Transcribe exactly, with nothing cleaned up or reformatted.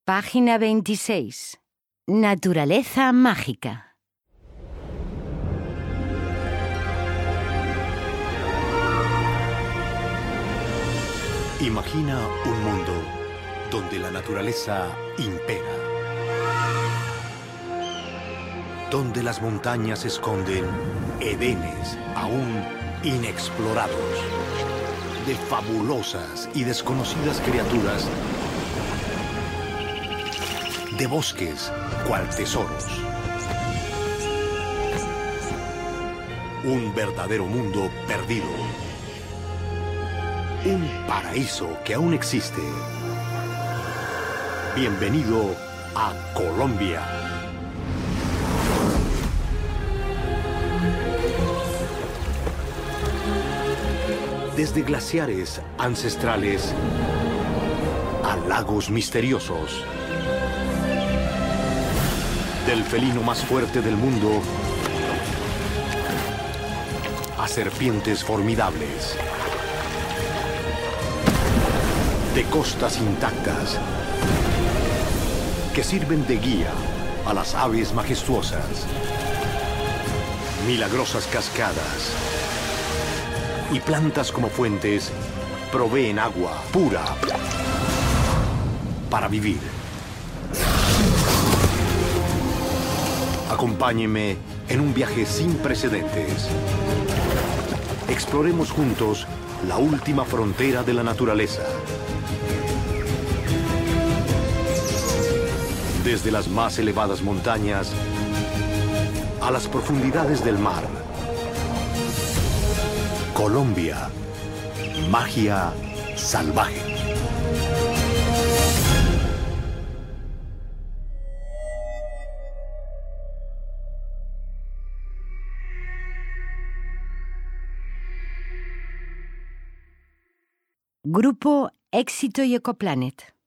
Página veintiséis. Naturaleza mágica. Imagina un mundo donde la naturaleza impera, donde las montañas esconden edenes aún inexplorados, de fabulosas y desconocidas criaturas, de bosques cual tesoros. Un verdadero mundo perdido. Un paraíso que aún existe. Bienvenido a Colombia. Desde glaciares ancestrales a lagos misteriosos, del felino más fuerte del mundo a serpientes formidables, de costas intactas que sirven de guía a las aves majestuosas, milagrosas cascadas y plantas como fuentes proveen agua pura para vivir. Acompáñeme en un viaje sin precedentes. Exploremos juntos la última frontera de la naturaleza. Desde las más elevadas montañas a las profundidades del mar. Colombia, magia salvaje. Grupo Éxito y Ecoplanet.